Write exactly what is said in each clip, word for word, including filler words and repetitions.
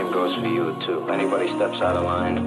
same goes for you too. If anybody steps out of line.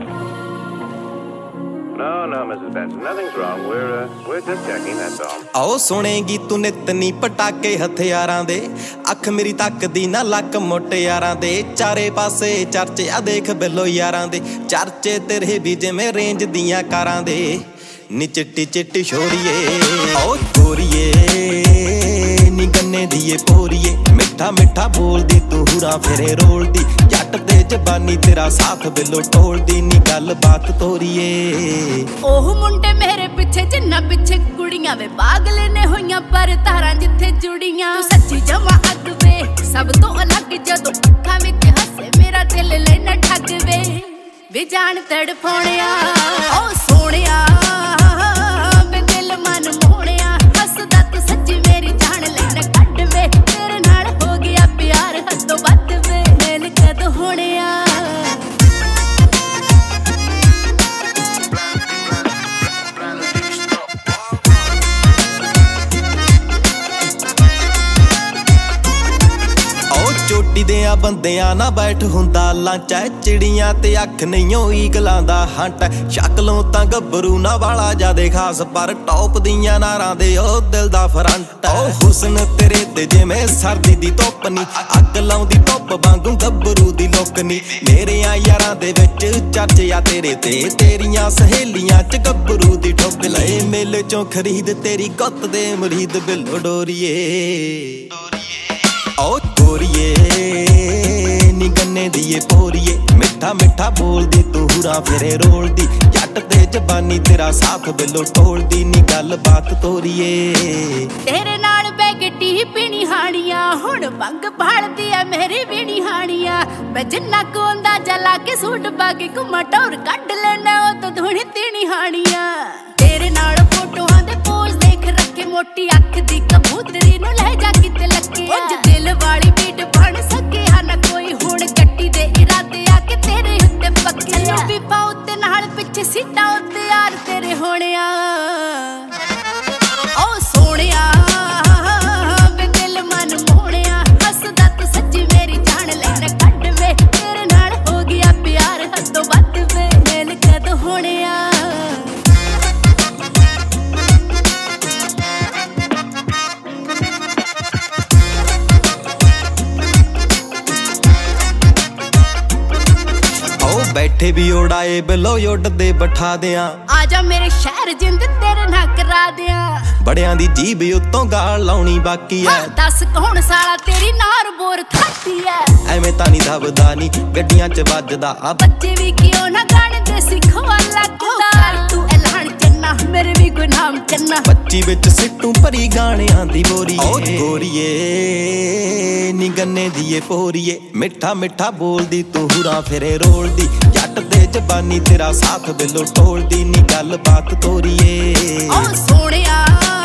No, no, Missus Benson, nothing's wrong. We're uh, we're just checking, that's all. आओ सुनेगी तू नित नी पटाके हथियारां दे अख मेरी तकदी ना luck मुटियारां दे चारे पासे चर्चे आ देख बिलो यारां दे चर्चे तेरे भी जिवें रेंज दियां कारां दे नी चिट्टी चिट्टी छोरीए आओ गोरीए नी गन्ने दिए पोरीए मिठा मिठा बोलदी तू हुरा फेरे रोलदी जट ते जबानी तेरा साथ बिलो टोलदी नी गल बात तोरीए ओह मुंडे मेरे पिछे जिन्ना पिछे कुड़ियां वे पागल ने होइयां पर तारां जिथे जुड़ियां तू सच्ची जमा अग वे सब तो अलग जदों अखां विच हसे मेरा दिल लेना ठग वे वे जान तड़फोणिया ओ सोहणिया वे दिल मन मोहणिया हसदा तू सच्ची मेरी जान लेना कढ वे तेरे नाल हो गया प्यार हदों वध वे मेल कद होणिया चोटी दियां बंदियां ना बैठ हुंदा लांचा चिड़ियां ते अख नहीं ईगलां दा हंट शक्लों तां गब्बरू ना वाला जादे खास पर टॉप दियां नारां दे ओ दिल दा फरंट ओ हुस्न तेरे ते जिवें सर्दी दी धुप्प नी अग लाउंदी धुप्प वांगू गब्बरू दी लुक नी मेरियां यारां दे विच चर्चा तेरे ते तेरियां सहेलियां च गब्बरू दी ठुक लए मेले चों खरीद तेरी गुत्त दे मुरीद बिलो डोरीए आओ गोरीए नी गन्ने दिए पोरीए मिठा मिठा बोलदी तू हुरा फेरे रोलदी जट ते जबानी तेरा साथ बिलो टोलदी नी गल बात तोरीए तेरे नाल बैगटी पीनी हानियां हुण भंग भालदी आ मेरी बीनी हानियां मैं जिन्ना को अंदाजा ला के सूट पा के घुमा टौर कढ लेना ओ तो धुनी तीनी हानियां तेरे नाल फोटोआं दे पोज देख रखे मोटी अख दी कबूतरी नु ले जा किते लगे उंज दिल वाली बीट बन सके हा ना कोई हुण गट्टी दे इरादे आ के तेरे उत्ते पक्के नु भी पाउ ते नाल पिछे सीटा उत्ते यार तेरे होणिया ओ सोहणिया वे दिल मन मोहणिया हसदा तू सच्ची मेरी जान लेना कढ वे तेरे नाल हो गया प्यार हदों वध वे मेल कद होणिया बैठे भी उड़ाए बिलो उड़दे बिठा दियां आजा मेरे शहर जिंद तेरे ना करा दियां बड़ियां दी जीभ उत्तों गाल लाउणी बाकी है दस कौन साला तेरी नार बोर खाती है एवें तां नी दबदा नी गड्डियां च वजदा बच्चे भी क्यों ना गाने दे सिखो लगदा तू ऐलान चन्ना मेरे भी कोई नाम चन्ना बच्ची विच सिट्टू भरी गाणियां दी बोरी ओ गोरीए नी गन्ने दिए पोरीए मिठा मिठा बोलदी तू हुरा फेरे रोलदी जट ते जबानी तेरा साथ बिलो टोलदी नी गल बात तोरीए ओ सोहणिया